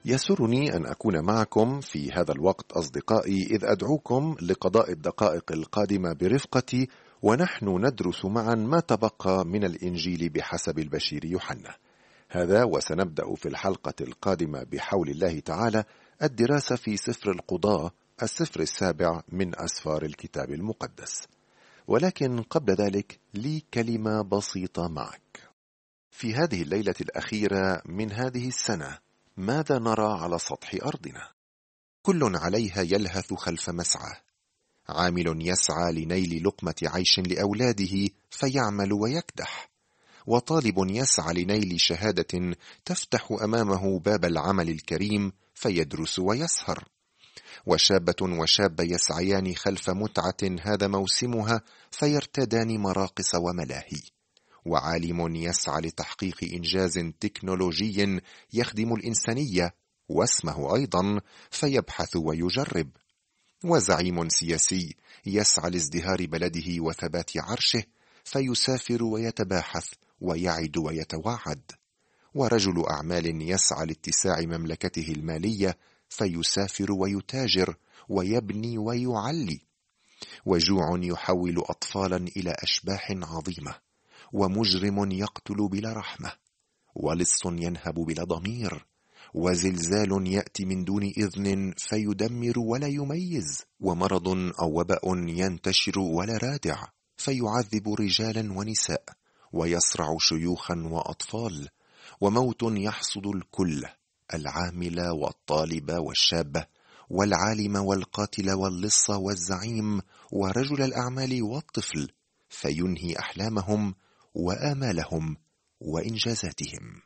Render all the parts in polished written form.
يسرني أن أكون معكم في هذا الوقت أصدقائي، إذ أدعوكم لقضاء الدقائق القادمة برفقتي ونحن ندرس معا ما تبقى من الإنجيل بحسب البشير يوحنا. هذا وسنبدأ في الحلقة القادمة بحول الله تعالى الدراسة في سفر القضاة، السفر السابع من أسفار الكتاب المقدس. ولكن قبل ذلك لي كلمة بسيطة معك. في هذه الليلة الأخيرة من هذه السنة ماذا نرى على سطح أرضنا؟ كل عليها يلهث خلف مسعى، عامل يسعى لنيل لقمة عيش لأولاده فيعمل ويكدح، وطالب يسعى لنيل شهادة تفتح أمامه باب العمل الكريم فيدرس ويسهر، وشابة وشاب يسعيان خلف متعة هذا موسمها فيرتدان مراقص وملاهي، وعالم يسعى لتحقيق إنجاز تكنولوجي يخدم الإنسانية واسمه أيضا فيبحث ويجرب، وزعيم سياسي يسعى لازدهار بلده وثبات عرشه فيسافر ويتباحث ويعد ويتوعد، ورجل أعمال يسعى لاتساع مملكته المالية فيسافر ويتاجر ويبني ويعلي، وجوع يحول أطفالا إلى أشباح عظيمة، ومجرم يقتل بلا رحمة، ولص ينهب بلا ضمير، وزلزال يأتي من دون إذن فيدمر ولا يميز، ومرض أو وباء ينتشر ولا رادع فيعذب رجالا ونساء ويصرع شيوخا وأطفال، وموت يحصد الكل، العامل والطالب والشاب والعالم والقاتل واللص والزعيم ورجل الأعمال والطفل، فينهي أحلامهم وآمالهم وإنجازاتهم.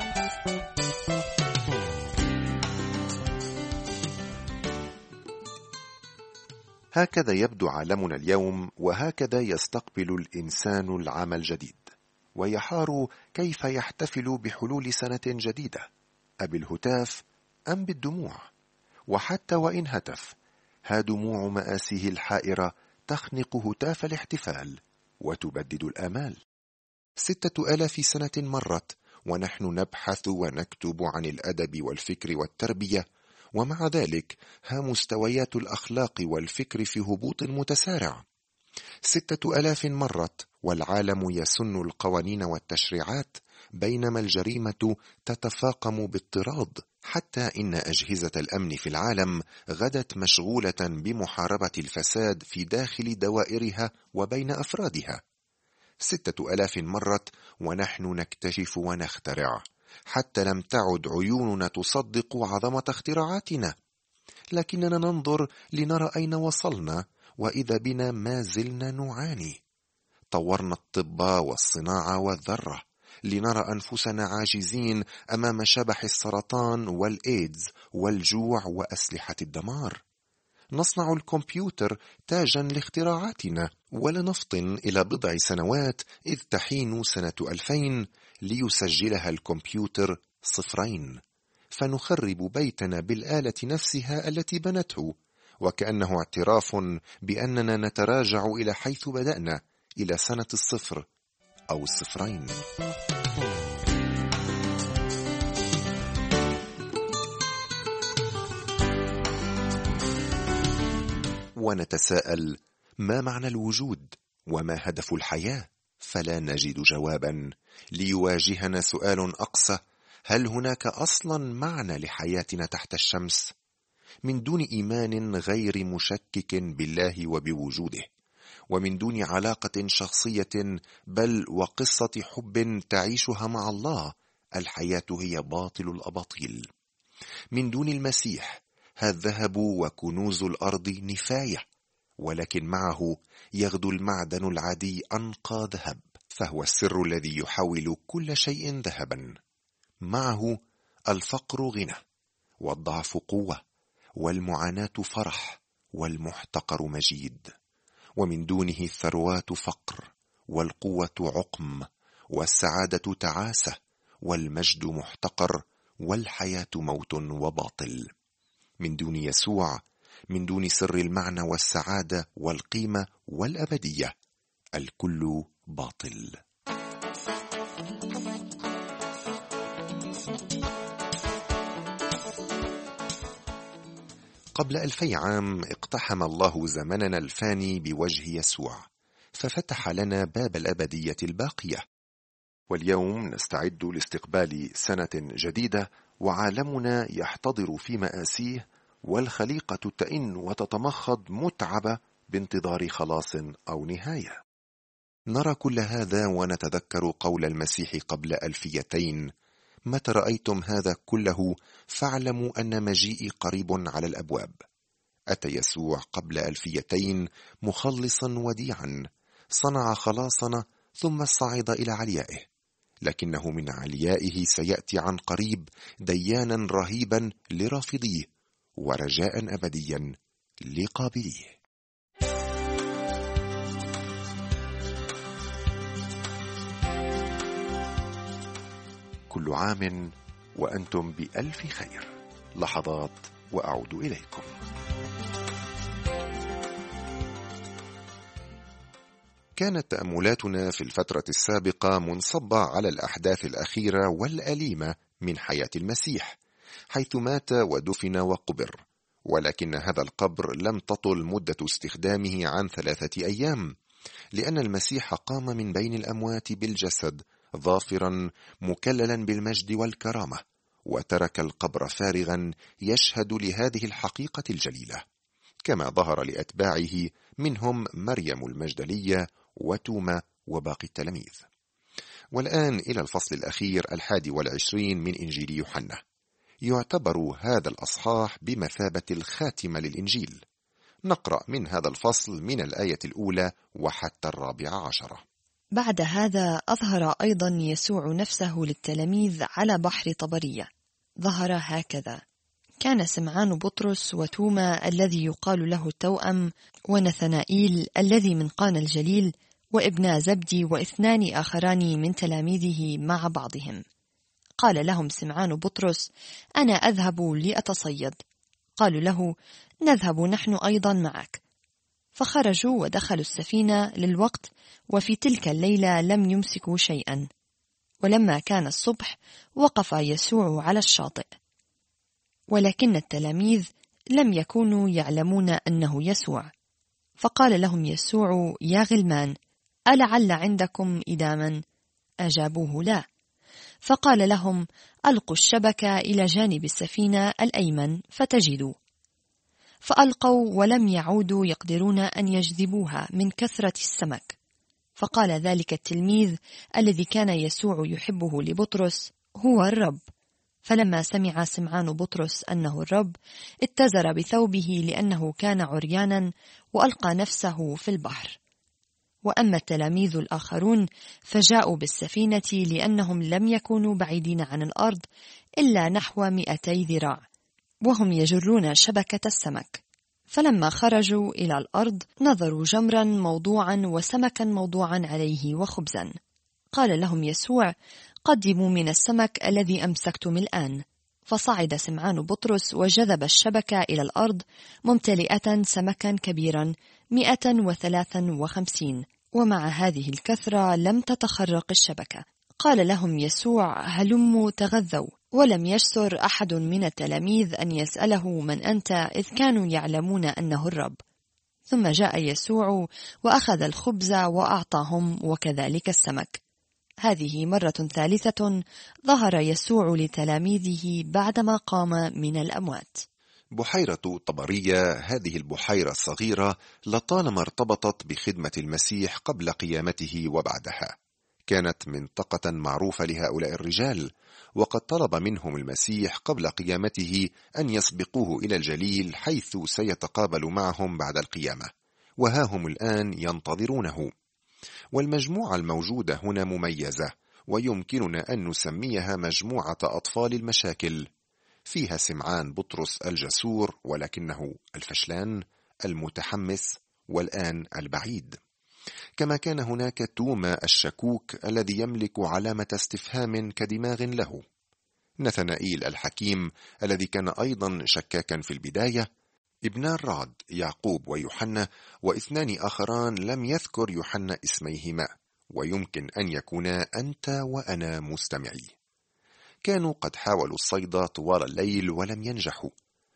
هكذا يبدو عالمنا اليوم، وهكذا يستقبل الإنسان العام الجديد، ويحار كيف يحتفل بحلول سنة جديدة، أبالهتاف أم بالدموع؟ وحتى وإن هتف، ها دموع مآسيه الحائرة تخنق هتاف الاحتفال وتبدد الآمال. 6000 سنة مرت ونحن نبحث ونكتب عن الأدب والفكر والتربية، ومع ذلك ها مستويات الأخلاق والفكر في هبوط متسارع. 6000 مرت والعالم يسن القوانين والتشريعات، بينما الجريمة تتفاقم باضطراد، حتى إن أجهزة الأمن في العالم غدت مشغولة بمحاربة الفساد في داخل دوائرها وبين أفرادها. 6000 مرت ونحن نكتشف ونخترع، حتى لم تعد عيوننا تصدق عظمة اختراعاتنا، لكننا ننظر لنرى أين وصلنا، وإذا بنا ما زلنا نعاني. طورنا الطب والصناعة والذرة لنرى أنفسنا عاجزين أمام شبح السرطان والإيدز والجوع وأسلحة الدمار. نصنع الكمبيوتر تاجا لاختراعاتنا، ولا نفطن إلى بضع سنوات إذ تحين سنة 2000 ليسجلها الكمبيوتر 0، فنخرب بيتنا بالآلة نفسها التي بنته، وكأنه اعتراف بأننا نتراجع إلى حيث بدأنا، إلى سنة 0 أو 0. ونتساءل: ما معنى الوجود؟ وما هدف الحياة؟ فلا نجد جوابا، ليواجهنا سؤال أقصى: هل هناك أصلا معنى لحياتنا تحت الشمس؟ من دون إيمان غير مشكك بالله وبوجوده، ومن دون علاقة شخصية بل وقصة حب تعيشها مع الله، الحياة هي باطل الأباطيل. من دون المسيح، الذهب وكنوز الأرض نفاية، ولكن معه يغدو المعدن العادي أنقى ذهب، فهو السر الذي يحول كل شيء ذهبا. معه الفقر غنى، والضعف قوة، والمعاناة فرح، والمحتقر مجيد. ومن دونه الثروات فقر، والقوة عقم، والسعادة تعاسة، والمجد محتقر، والحياة موت وباطل. من دون يسوع، من دون سر المعنى والسعادة والقيمة والأبدية، الكل باطل. قبل 2000 عام اقتحم الله زمننا الفاني بوجه يسوع، ففتح لنا باب الأبدية الباقية. واليوم نستعد لاستقبال سنة جديدة، وعالمنا يحتضر في مآسيه، والخليقة تئن وتتمخض متعبة بانتظار خلاص أو نهاية. نرى كل هذا ونتذكر قول المسيح قبل 2,000: متى رأيتم هذا كله فاعلموا أن مجيئي قريب على الأبواب. أتى يسوع قبل 2,000 مخلصا وديعا، صنع خلاصنا ثم صعد إلى عليائه، لكنه من عليائه سيأتي عن قريب ديانا رهيبا لرافضيه، ورجاء أبديا لقابليه. كل عام وأنتم بألف خير. لحظات وأعود إليكم. كانت تأملاتنا في الفترة السابقة منصبة على الأحداث الأخيرة والأليمة من حياة المسيح، حيث مات ودفن وقبر، ولكن هذا القبر لم تطل مدة استخدامه عن 3 أيام، لأن المسيح قام من بين الأموات بالجسد ظافرا مكللا بالمجد والكرامة، وترك القبر فارغا يشهد لهذه الحقيقة الجليلة، كما ظهر لأتباعه منهم مريم المجدلية وتوما وباقي التلاميذ. والآن إلى الفصل الأخير 21 من إنجيل يوحنا. يعتبر هذا الأصحاح بمثابة الخاتمة للإنجيل. نقرأ من هذا الفصل من الآية الأولى وحتى 14. بعد هذا أظهر أيضا يسوع نفسه للتلاميذ على بحر طبرية. ظهر هكذا: كان سمعان بطرس وتوما الذي يقال له التوأم، ونثنائيل الذي من قانا الجليل، وابنا زبدي، و2 آخران من تلاميذه مع بعضهم. قال لهم سمعان بطرس: أنا أذهب لأتصيد. قالوا له: نذهب نحن أيضا معك. فخرجوا ودخلوا السفينة للوقت، وفي تلك الليلة لم يمسكوا شيئا. ولما كان الصبح وقف يسوع على الشاطئ، ولكن التلاميذ لم يكونوا يعلمون أنه يسوع. فقال لهم يسوع: يا غلمان، ألعل عندكم إداما؟ أجابوه: لا. فقال لهم: ألقوا الشبكة إلى جانب السفينة الأيمن فتجدوا. فألقوا ولم يعودوا يقدرون أن يجذبوها من كثرة السمك. فقال ذلك التلميذ الذي كان يسوع يحبه لبطرس: هو الرب. فلما سمع سمعان بطرس أنه الرب اتزر بثوبه لأنه كان عريانا، وألقى نفسه في البحر. وأما التلاميذ الآخرون فجاءوا بالسفينة، لأنهم لم يكونوا بعيدين عن الأرض إلا نحو 200 ذراع، وهم يجرون شبكة السمك. فلما خرجوا إلى الأرض نظروا جمرا موضوعا وسمكا موضوعا عليه وخبزا. قال لهم يسوع: قدموا من السمك الذي أمسكتم الآن. فصعد سمعان بطرس وجذب الشبكة إلى الأرض ممتلئة سمكا كبيرا 153، ومع هذه الكثرة لم تتخرق الشبكة. قال لهم يسوع: هلموا تغذوا. ولم يجسر أحد من التلاميذ أن يسأله: من أنت؟ إذ كانوا يعلمون أنه الرب. ثم جاء يسوع وأخذ الخبز وأعطاهم، وكذلك السمك. هذه مرة ثالثة ظهر يسوع لتلاميذه بعدما قام من الأموات. بحيرة طبرية، هذه البحيرة الصغيرة لطالما ارتبطت بخدمة المسيح قبل قيامته وبعدها. كانت منطقة معروفة لهؤلاء الرجال، وقد طلب منهم المسيح قبل قيامته أن يسبقوه إلى الجليل حيث سيتقابل معهم بعد القيامة، وها هم الآن ينتظرونه. والمجموعة الموجودة هنا مميزة، ويمكننا أن نسميها مجموعة أطفال المشاكل. فيها سمعان بطرس الجسور ولكنه الفشلان، المتحمس، والآن البعيد. كما كان هناك توما الشكوك الذي يملك علامة استفهام كدماغ له، نثنائيل الحكيم الذي كان أيضا شكاكا في البداية، ابنا الرعد يعقوب ويوحنا، و2 آخران لم يذكر يوحنا اسميهما، ويمكن أن يكونا أنت وأنا مستمعي. كانوا قد حاولوا الصيد طوال الليل ولم ينجحوا،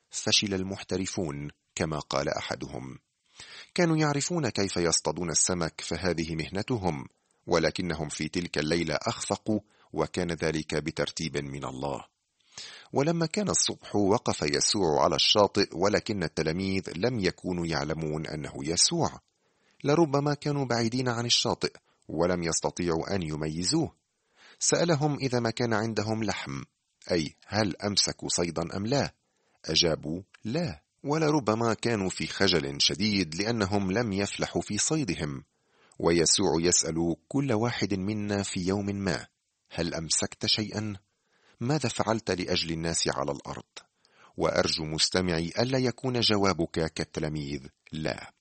فشل المحترفون كما قال أحدهم. كانوا يعرفون كيف يصطادون السمك، فهذه مهنتهم، ولكنهم في تلك الليلة أخفقوا، وكان ذلك بترتيب من الله. ولما كان الصبح وقف يسوع على الشاطئ، ولكن التلاميذ لم يكونوا يعلمون أنه يسوع. لربما كانوا بعيدين عن الشاطئ ولم يستطيعوا أن يميزوه. سألهم إذا ما كان عندهم لحم، أي هل أمسكوا صيدا أم لا؟ أجابوا لا، ولربما كانوا في خجل شديد لأنهم لم يفلحوا في صيدهم. ويسوع يسأل كل واحد منا في يوم ما: هل أمسكت شيئا؟ ماذا فعلت لأجل الناس على الأرض؟ وأرجو مستمعي ألا يكون جوابك كالتلاميذ لا.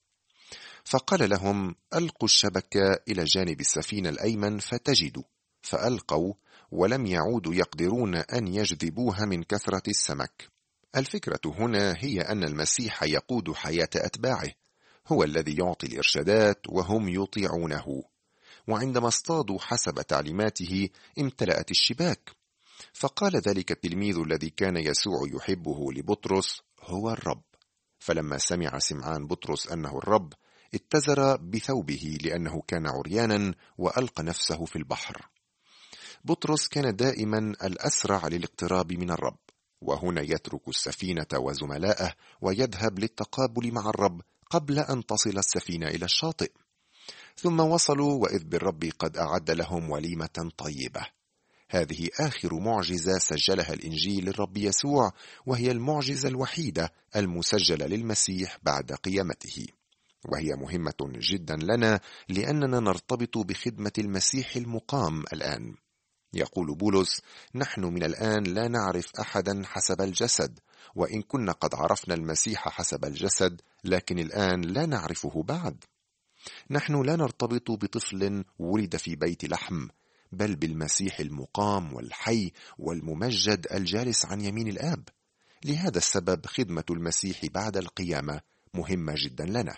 فقال لهم: ألقوا الشبكة إلى جانب السفينة الأيمن فتجدوا. فألقوا ولم يعودوا يقدرون أن يجذبوها من كثرة السمك. الفكرة هنا هي أن المسيح يقود حياة أتباعه، هو الذي يعطي الإرشادات وهم يطيعونه. وعندما اصطادوا حسب تعليماته امتلأت الشباك. فقال ذلك التلميذ الذي كان يسوع يحبه لبطرس: هو الرب. فلما سمع سمعان بطرس أنه الرب اتزر بثوبه لأنه كان عريانا وألقى نفسه في البحر. بطرس كان دائما الأسرع للاقتراب من الرب، وهنا يترك السفينة وزملائه ويذهب للتقابل مع الرب قبل أن تصل السفينة إلى الشاطئ. ثم وصلوا وإذ بالرب قد أعد لهم وليمة طيبة. هذه آخر معجزة سجلها الإنجيل للرب يسوع، وهي المعجزة الوحيدة المسجلة للمسيح بعد قيامته، وهي مهمة جدا لنا لأننا نرتبط بخدمة المسيح المقام الآن. يقول بولس: نحن من الآن لا نعرف أحدا حسب الجسد، وإن كنا قد عرفنا المسيح حسب الجسد، لكن الآن لا نعرفه بعد. نحن لا نرتبط بطفل ولد في بيت لحم، بل بالمسيح المقام والحي والممجد الجالس عن يمين الآب. لهذا السبب خدمة المسيح بعد القيامة مهمة جدا لنا.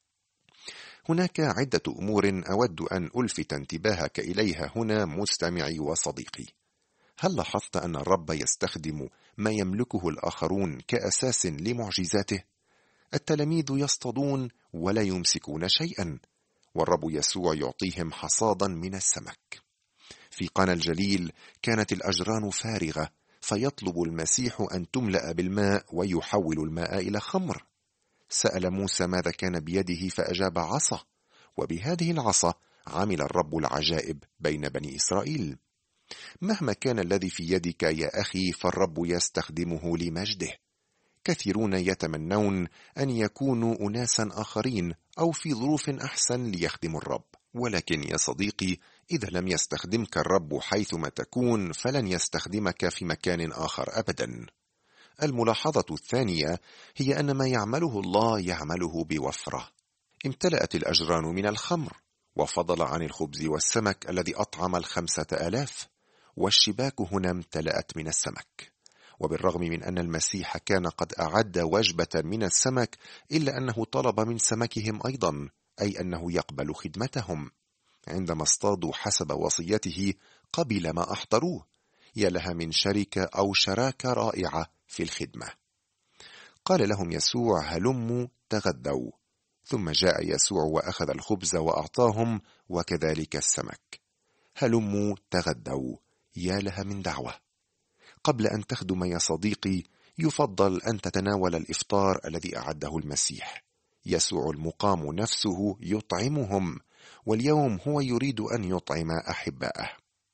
هناك عدة أمور أود أن ألفت انتباهك إليها هنا مستمعي وصديقي. هل لاحظت أن الرب يستخدم ما يملكه الآخرون كأساس لمعجزاته؟ التلاميذ يصطادون ولا يمسكون شيئا، والرب يسوع يعطيهم حصادا من السمك. في قانا الجليل كانت الأجران فارغة، فيطلب المسيح أن تملأ بالماء ويحول الماء إلى خمر. سأل موسى ماذا كان بيده، فأجاب: عصا، وبهذه العصا عمل الرب العجائب بين بني إسرائيل. مهما كان الذي في يدك يا أخي فالرب يستخدمه لمجده. كثيرون يتمنون أن يكونوا أناسا آخرين أو في ظروف أحسن ليخدموا الرب، ولكن يا صديقي، إذا لم يستخدمك الرب حيثما تكون فلن يستخدمك في مكان آخر أبدا. الملاحظة الثانية هي أن ما يعمله الله يعمله بوفرة. امتلأت الأجران من الخمر، وفضل عن الخبز والسمك الذي أطعم 5000، والشباك هنا امتلأت من السمك. وبالرغم من أن المسيح كان قد أعد وجبة من السمك، إلا أنه طلب من سمكهم أيضا، أي أنه يقبل خدمتهم. عندما اصطادوا حسب وصيته قبل ما أحضروه. يا لها من شركة أو شراكة رائعة في الخدمة. قال لهم يسوع: هلموا تغدوا. ثم جاء يسوع وأخذ الخبز وأعطاهم، وكذلك السمك. هلموا تغدوا، يا لها من دعوة. قبل أن تخدم يا صديقي، يفضل أن تتناول الإفطار الذي أعده المسيح. يسوع المقام نفسه يطعمهم، واليوم هو يريد أن يطعم أحبائه.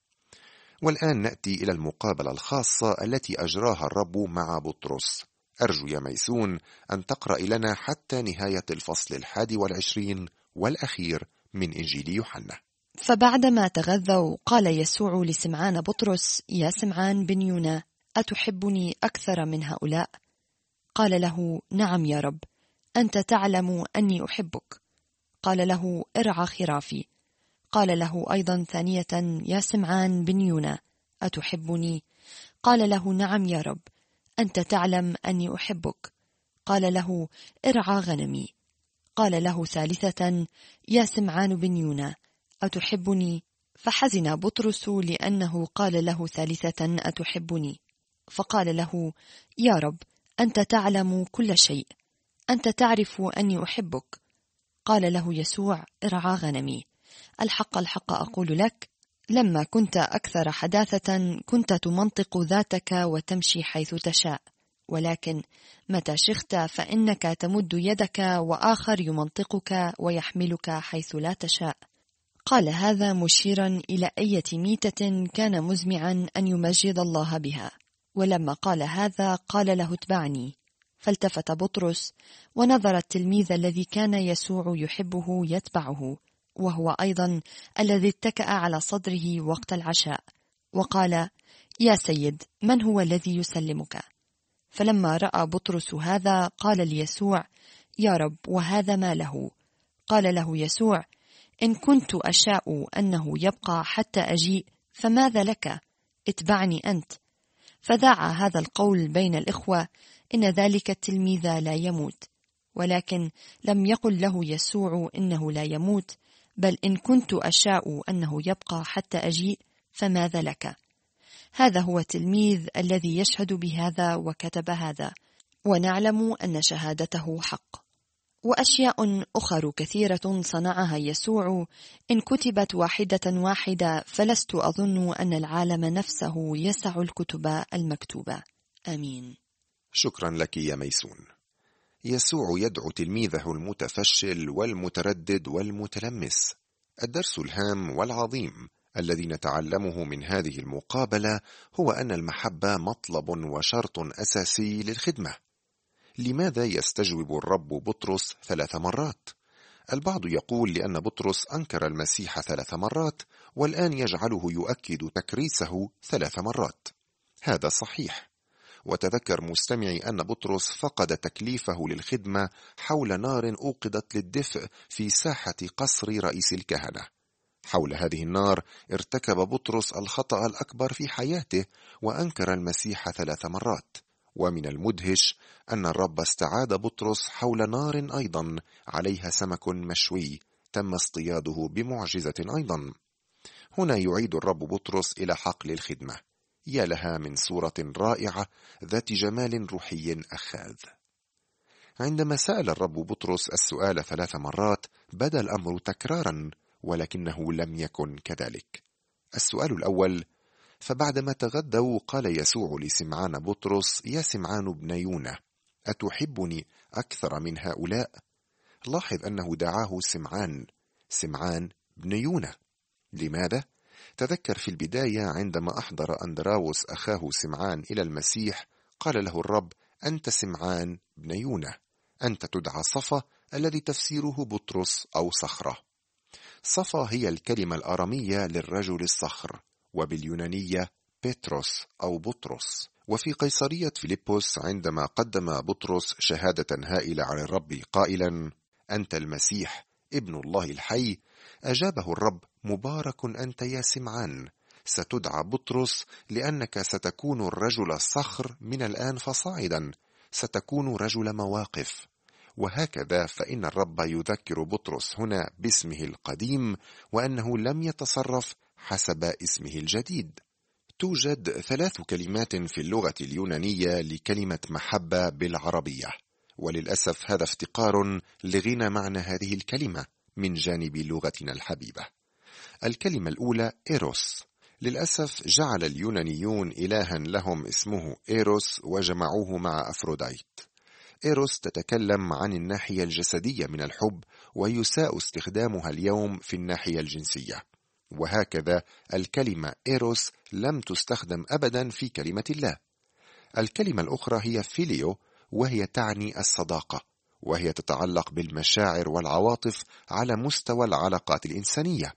والآن نأتي إلى المقابلة الخاصة التي أجراها الرب مع بطرس. أرجو يا ميسون أن تقرأ لنا حتى نهاية الفصل 21 والأخير من إنجيل يوحنا. فبعدما تغذوا قال يسوع لسمعان بطرس: يا سمعان بن يونا، أتحبني أكثر من هؤلاء؟ قال له: نعم يا رب، أنت تعلم أني أحبك. قال له: ارعى خرافي. قال له أيضا ثانية: يا سمعان بن يونا، أتحبني؟ قال له: نعم يا رب، أنت تعلم أني أحبك. قال له: ارعى غنمي. قال له ثالثة: يا سمعان بن يونا، أتحبني؟ فحزن بطرس لأنه قال له ثالثة: أتحبني؟ فقال له: يا رب، أنت تعلم كل شيء، أنت تعرف أني أحبك. قال له يسوع: ارعى غنمي. الحق الحق أقول لك، لما كنت أكثر حداثة كنت تمنطق ذاتك وتمشي حيث تشاء، ولكن متى شخت فإنك تمد يدك وآخر يمنطقك ويحملك حيث لا تشاء. قال هذا مشيرا إلى أية ميتة كان مزمعا أن يمجد الله بها. ولما قال هذا قال له: اتبعني. فالتفت بطرس ونظر التلميذ الذي كان يسوع يحبه يتبعه، وهو أيضا الذي اتكأ على صدره وقت العشاء، وقال: يا سيد، من هو الذي يسلمك؟ فلما رأى بطرس هذا قال ليسوع: يا رب، وهذا ما له؟ قال له يسوع: إن كنت أشاء أنه يبقى حتى أجيء فماذا لك؟ اتبعني أنت. فذاع هذا القول بين الإخوة إن ذلك التلميذ لا يموت، ولكن لم يقل له يسوع إنه لا يموت، بل إن كنت أشاء أنه يبقى حتى أجيء فماذا لك؟ هذا هو التلميذ الذي يشهد بهذا وكتب هذا، ونعلم أن شهادته حق. وأشياء أخر كثيرة صنعها يسوع، إن كتبت واحدة واحدة فلست أظن أن العالم نفسه يسع الكتب المكتوبة. آمين. شكرا لك يا ميسون. يسوع يدعو تلميذه المتفشل والمتردد والمتلمس. الدرس الهام والعظيم الذي نتعلمه من هذه المقابلة هو أن المحبة مطلب وشرط أساسي للخدمة. لماذا يستجوب الرب بطرس 3 مرات؟ البعض يقول لأن بطرس أنكر المسيح 3 مرات، والآن يجعله يؤكد تكريسه 3 مرات. هذا صحيح. وتذكر مستمعي أن بطرس فقد تكليفه للخدمة حول نار أوقدت للدفء في ساحة قصر رئيس الكهنة. حول هذه النار ارتكب بطرس الخطأ الأكبر في حياته وأنكر المسيح 3 مرات. ومن المدهش أن الرب استعاد بطرس حول نار أيضا عليها سمك مشوي تم اصطياده بمعجزة أيضا. هنا يعيد الرب بطرس إلى حقل الخدمة. يا لها من صورة رائعة ذات جمال روحي أخاذ. عندما سأل الرب بطرس السؤال 3 مرات بدا الأمر تكرارا، ولكنه لم يكن كذلك. السؤال الأول: فبعدما تغدوا قال يسوع لسمعان بطرس: يا سمعان ابن يونا، أتحبني أكثر من هؤلاء؟ لاحظ أنه دعاه سمعان ابن يونا. لماذا؟ تذكر في البداية عندما أحضر أندراوس أخاه سمعان إلى المسيح قال له الرب: أنت سمعان ابن يونا، أنت تدعى صفا، الذي تفسيره بطرس أو صخرة. صفا هي الكلمة الآرامية للرجل الصخر، وباليونانية بيتروس أو بطرس. وفي قيصرية فيلبس عندما قدم بطرس شهادة هائلة عن الرب قائلا: أنت المسيح ابن الله الحي، أجابه الرب: مبارك أنت يا سمعان، ستدعى بطرس، لأنك ستكون الرجل الصخر من الآن فصاعدا، ستكون رجل مواقف. وهكذا فإن الرب يذكر بطرس هنا باسمه القديم، وأنه لم يتصرف حسب اسمه الجديد. توجد 3 كلمات في اللغة اليونانية لكلمة محبة بالعربية، وللأسف هذا افتقار لغنى معنى هذه الكلمة من جانب لغتنا الحبيبة. الكلمة الأولى إيروس. للأسف جعل اليونانيون إلها لهم اسمه إيروس وجمعوه مع أفروديت. إيروس تتكلم عن الناحية الجسدية من الحب، ويساء استخدامها اليوم في الناحية الجنسية. وهكذا الكلمة إيروس لم تستخدم أبدا في كلمة الله. الكلمة الأخرى هي فيليو، وهي تعني الصداقة، وهي تتعلق بالمشاعر والعواطف على مستوى العلاقات الإنسانية.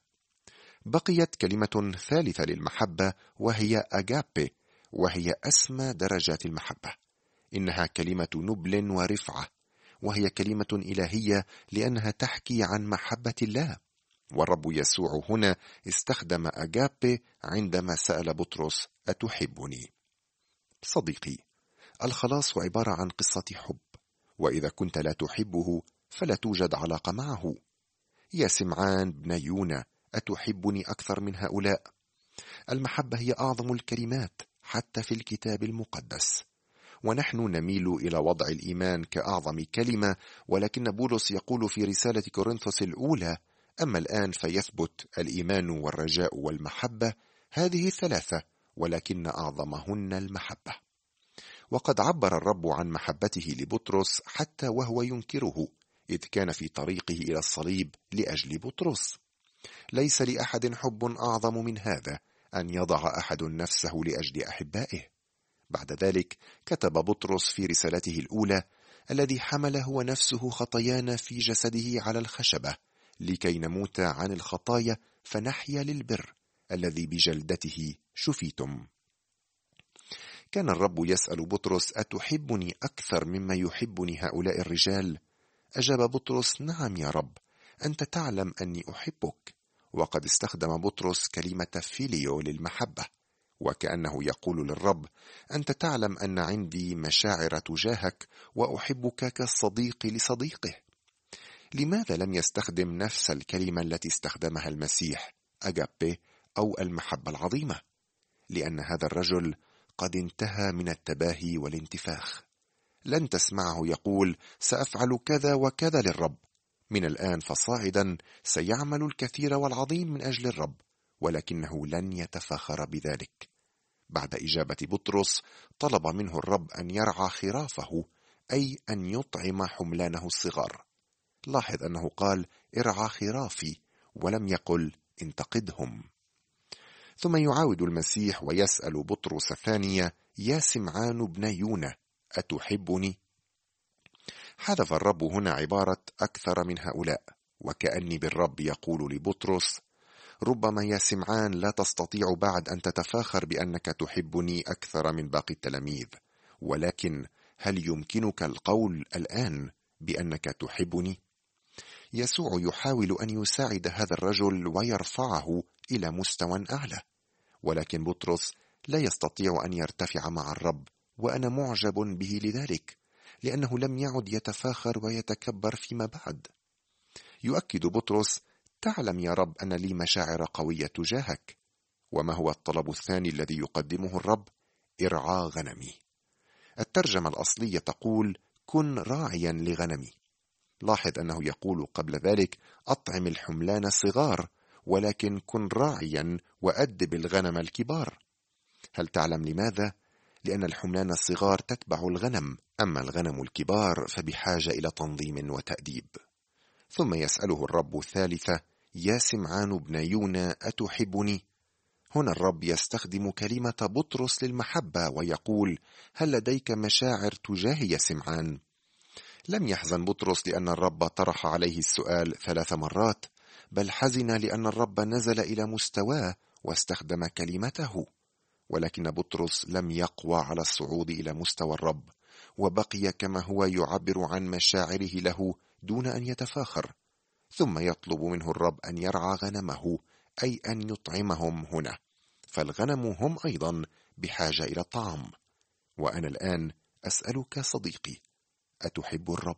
بقيت كلمة ثالثة للمحبة وهي أجابي، وهي أسمى درجات المحبة. إنها كلمة نبل ورفعة، وهي كلمة إلهية لأنها تحكي عن محبة الله. والرب يسوع هنا استخدم أجابي عندما سأل بطرس: أتحبني؟ صديقي، الخلاص عبارة عن قصة حب، وإذا كنت لا تحبه فلا توجد علاقة معه. يا سمعان بن يونا، أتحبني أكثر من هؤلاء؟ المحبة هي أعظم الكلمات حتى في الكتاب المقدس، ونحن نميل إلى وضع الإيمان كأعظم كلمة، ولكن بولس يقول في رسالة كورنثوس الأولى: أما الآن فيثبت الإيمان والرجاء والمحبة، هذه الثلاثة، ولكن أعظمهن المحبة. وقد عبر الرب عن محبته لبطرس حتى وهو ينكره، إذ كان في طريقه إلى الصليب لأجل بطرس. ليس لأحد حب أعظم من هذا، أن يضع أحد نفسه لأجل أحبائه. بعد ذلك كتب بطرس في رسالته الأولى: الذي حمل هو نفسه خطايانا في جسده على الخشبة، لكي نموت عن الخطايا فنحيا للبر، الذي بجلدته شفيتم. كان الرب يسأل بطرس: أتحبني أكثر مما يحبني هؤلاء الرجال؟ أجاب بطرس: نعم يا رب، أنت تعلم أني أحبك. وقد استخدم بطرس كلمة فيليو للمحبة، وكأنه يقول للرب: أنت تعلم أن عندي مشاعر تجاهك، وأحبك كالصديق لصديقه. لماذا لم يستخدم نفس الكلمة التي استخدمها المسيح، أجابي، أو المحبة العظيمة؟ لأن هذا الرجل قد انتهى من التباهي والانتفاخ. لن تسمعه يقول: سأفعل كذا وكذا للرب، من الآن فصاعدا سيعمل الكثير والعظيم من أجل الرب، ولكنه لن يتفاخر بذلك. بعد إجابة بطرس طلب منه الرب أن يرعى خرافه، أي أن يطعم حملانه الصغار. لاحظ أنه قال: ارعى خرافي، ولم يقل انتقدهم. ثم يعاود المسيح ويسأل بطرس الثانية: يا سمعان بن يونا، أتحبني؟ حذف الرب هنا عبارة أكثر من هؤلاء، وكأني بالرب يقول لبطرس: ربما يا سمعان لا تستطيع بعد أن تتفاخر بأنك تحبني أكثر من باقي التلاميذ، ولكن هل يمكنك القول الآن بأنك تحبني؟ يسوع يحاول أن يساعد هذا الرجل ويرفعه إلى مستوى أعلى، ولكن بطرس لا يستطيع أن يرتفع مع الرب، وأنا معجب به لذلك، لأنه لم يعد يتفاخر ويتكبر فيما بعد. يؤكد بطرس: تعلم يا رب أن لي مشاعر قوية تجاهك. وما هو الطلب الثاني الذي يقدمه الرب؟ ارعى غنمي. الترجمة الأصلية تقول: كن راعيا لغنمي. لاحظ أنه يقول قبل ذلك: أطعم الحملان الصغار، ولكن كن راعيا وأدب الغنم الكبار. هل تعلم لماذا؟ لأن الحملان الصغار تتبع الغنم، أما الغنم الكبار فبحاجة إلى تنظيم وتأديب. ثم يسأله الرب الثالثة: يا سمعان بن يونا، أتحبني؟ هنا الرب يستخدم كلمة بطرس للمحبة ويقول: هل لديك مشاعر تجاهي يا سمعان؟ لم يحزن بطرس لأن الرب طرح عليه السؤال 3 مرات، بل حزن لأن الرب نزل إلى مستواه واستخدم كلمته. ولكن بطرس لم يقوى على الصعود إلى مستوى الرب، وبقي كما هو يعبر عن مشاعره له دون أن يتفاخر. ثم يطلب منه الرب أن يرعى غنمه، أي أن يطعمهم هنا، فالغنم هم أيضا بحاجة إلى الطعام. وأنا الآن أسألك صديقي: أتحب الرب؟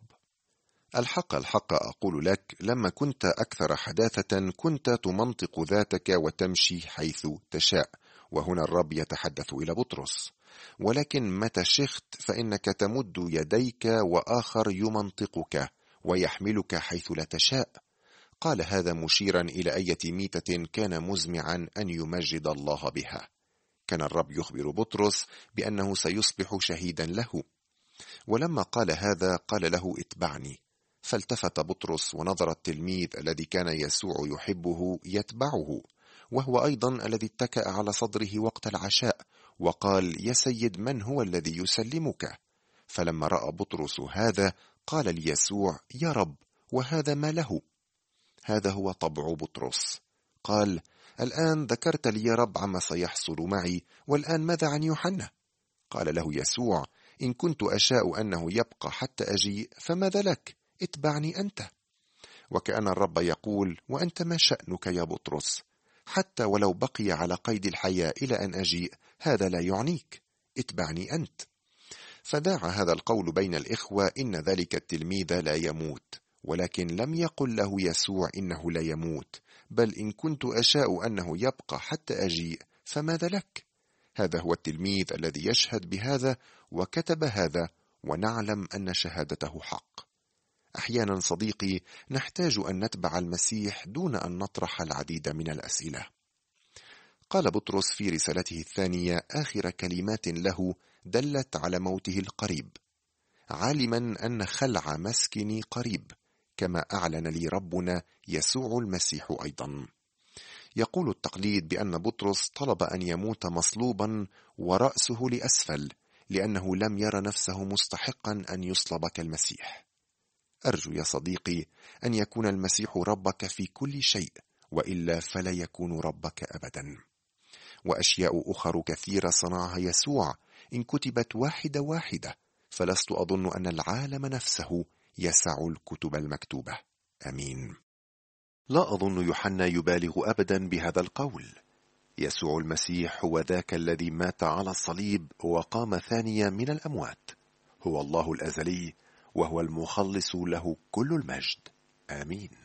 الحق أقول لك، لما كنت أكثر حداثة كنت تمنطق ذاتك وتمشي حيث تشاء. وهنا الرب يتحدث إلى بطرس. ولكن متى شخت فإنك تمد يديك وآخر يمنطقك ويحملك حيث لا تشاء. قال هذا مشيرا إلى أية ميتة كان مزمعا أن يمجد الله بها. كان الرب يخبر بطرس بأنه سيصبح شهيدا له، ولما قال هذا قال له: اتبعني. فالتفت بطرس ونظر التلميذ الذي كان يسوع يحبه يتبعه، وهو أيضا الذي اتكأ على صدره وقت العشاء، وقال: يا سيد، من هو الذي يسلمك؟ فلما رأى بطرس هذا قال ليسوع: يا رب، وهذا ما له؟ هذا هو طبع بطرس. قال: الآن ذكرت لي يا رب عما سيحصل معي، والآن ماذا عن يوحنا؟ قال له يسوع: إن كنت أشاء أنه يبقى حتى أجيء فماذا لك؟ اتبعني أنت. وكأن الرب يقول: وأنت ما شأنك يا بطرس؟ حتى ولو بقي على قيد الحياة إلى أن أجيء هذا لا يعنيك، اتبعني أنت. فذاع هذا القول بين الإخوة إن ذلك التلميذ لا يموت، ولكن لم يقل له يسوع إنه لا يموت، بل إن كنت أشاء أنه يبقى حتى أجيء فماذا لك؟ هذا هو التلميذ الذي يشهد بهذا، وكتب هذا ونعلم أن شهادته حق. أحيانا صديقي نحتاج أن نتبع المسيح دون أن نطرح العديد من الأسئلة. قال بطرس في رسالته الثانية آخر كلمات له دلت على موته القريب: عالما أن خلع مسكني قريب، كما أعلن لي ربنا يسوع المسيح أيضا. يقول التقليد بأن بطرس طلب أن يموت مصلوبا ورأسه لأسفل، لأنه لم ير نفسه مستحقا أن يصلب كالمسيح. أرجو يا صديقي أن يكون المسيح ربك في كل شيء، وإلا فلا يكون ربك أبدا. وأشياء أخرى كثيرة صنعها يسوع إن كتبت واحدة واحدة، فلست أظن أن العالم نفسه يسع الكتب المكتوبة. آمين. لا أظن يوحنا يبالغ أبدا بهذا القول. يسوع المسيح هو ذاك الذي مات على الصليب وقام ثانيا من الأموات. هو الله الأزلي، وهو المخلص، له كل المجد. آمين.